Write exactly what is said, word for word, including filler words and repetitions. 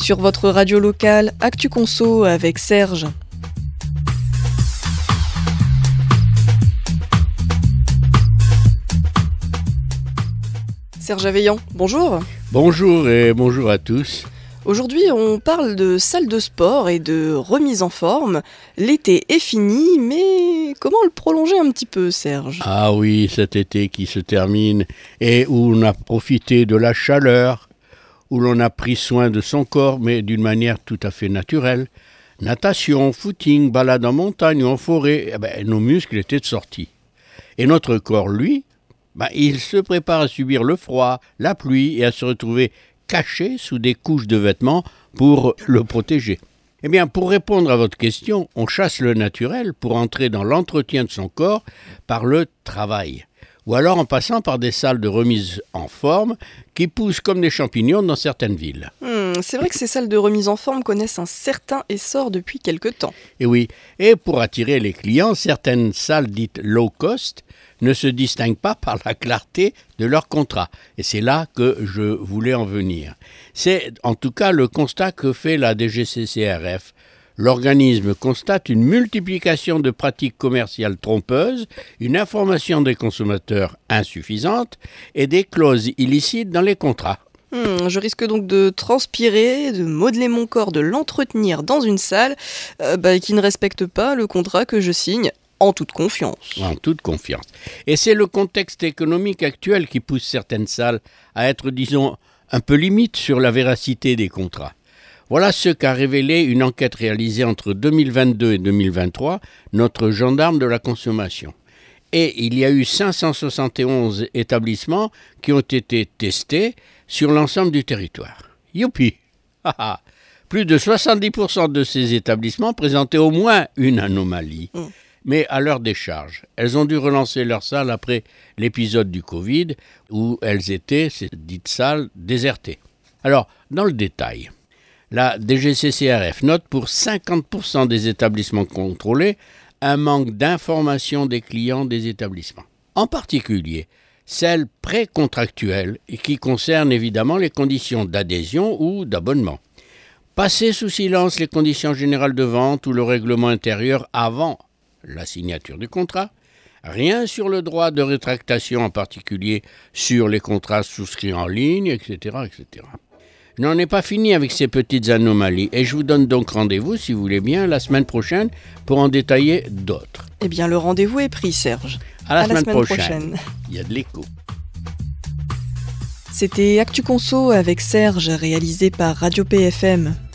Sur votre radio locale, Actu Conso avec Serge. Serge Aveillant, bonjour. Bonjour et bonjour à tous. Aujourd'hui, on parle de salle de sport et de remise en forme. L'été est fini, mais comment le prolonger un petit peu, Serge ? Ah oui, cet été qui se termine et où on a profité de la chaleur, où l'on a pris soin de son corps, mais d'une manière tout à fait naturelle. Natation, footing, balade en montagne ou en forêt, eh ben, nos muscles étaient de sortie. Et notre corps, lui, ben, il se prépare à subir le froid, la pluie et à se retrouver caché sous des couches de vêtements pour le protéger. Eh bien, pour répondre à votre question, on chasse le naturel pour entrer dans l'entretien de son corps par le travail, ou alors en passant par des salles de remise en forme qui poussent comme des champignons dans certaines villes. Hmm, c'est vrai que ces salles de remise en forme connaissent un certain essor depuis quelque temps. Et oui, et pour attirer les clients, certaines salles dites low cost ne se distinguent pas par la clarté de leur contrat. Et c'est là que je voulais en venir. C'est en tout cas le constat que fait la D G C C R F. L'organisme constate une multiplication de pratiques commerciales trompeuses, une information des consommateurs insuffisante et des clauses illicites dans les contrats. Hmm, je risque donc de transpirer, de modeler mon corps, de l'entretenir dans une salle euh, bah, qui ne respecte pas le contrat que je signe. En toute confiance. En toute confiance. Et c'est le contexte économique actuel qui pousse certaines salles à être, disons, un peu limite sur la véracité des contrats. Voilà ce qu'a révélé une enquête réalisée entre deux mille vingt-deux et deux mille vingt-trois, notre gendarme de la consommation. Et il y a eu cinq cent soixante et onze établissements qui ont été testés sur l'ensemble du territoire. Youpi! Plus de soixante-dix pour cent de ces établissements présentaient au moins une anomalie. Mm. Mais à leur décharge, elles ont dû relancer leurs salles après l'épisode du Covid, où elles étaient, ces dites salles, désertées. Alors, dans le détail, la D G C C R F note pour cinquante pour cent des établissements contrôlés un manque d'information des clients des établissements. En particulier, celles pré-contractuelles et qui concernent évidemment les conditions d'adhésion ou d'abonnement. Passer sous silence les conditions générales de vente ou le règlement intérieur avant la signature du contrat, rien sur le droit de rétractation, en particulier sur les contrats souscrits en ligne, et cetera, et cetera. Je n'en ai pas fini avec ces petites anomalies et je vous donne donc rendez-vous, si vous voulez bien, la semaine prochaine pour en détailler d'autres. Eh bien, le rendez-vous est pris, Serge. À la, à semaine, la semaine prochaine. prochaine. Il y a de l'écho. C'était Actu Conso avec Serge, réalisé par Radio P F M.